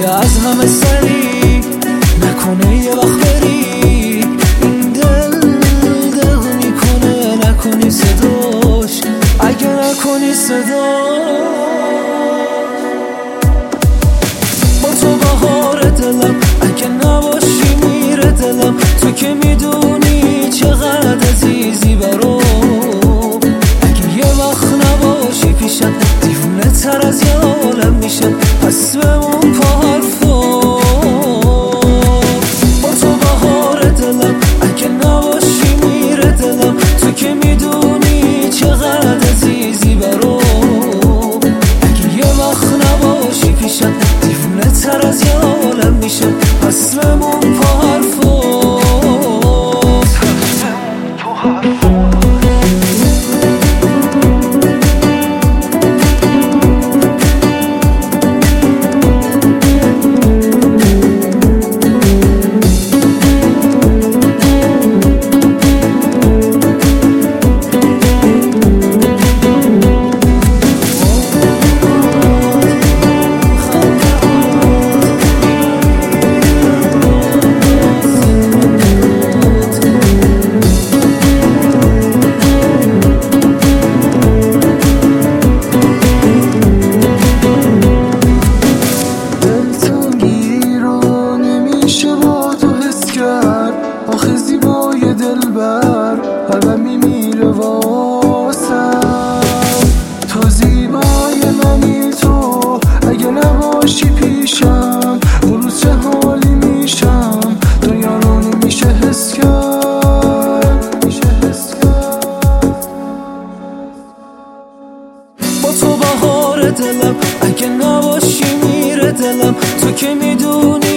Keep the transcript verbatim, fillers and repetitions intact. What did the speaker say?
از همه سری نکنه یه وقت بری. این دل دل میکنه نکنی صداش، اگه نکنی صداش. با تو بهار دلم اگه نباشی میره دلم، تو که میدونی چقدر عزیزی برام. اگه یه وقت نباشی پیشم دیوونه تر از یه عالم میشم، پس بمون پا حرفا. با تو بهار دلم اگه نباشی میره دلم، تو که میدونی چقدر عزیزی برام. اگه یه وقت نباشی پیشم دیوونه تر از یه عالم میشم، پس بمون پا حرفا. آخه زیبای دلبر قلبم میمیره واسم. تو زیبای منی تو، اگه نباشی پیشم اون روز چه حالی میشم. دنیا رو نمیشه حس کرد، میشه حس کرد. با تو بهار دلم اگه نباشی میره دلم، تو که میدونی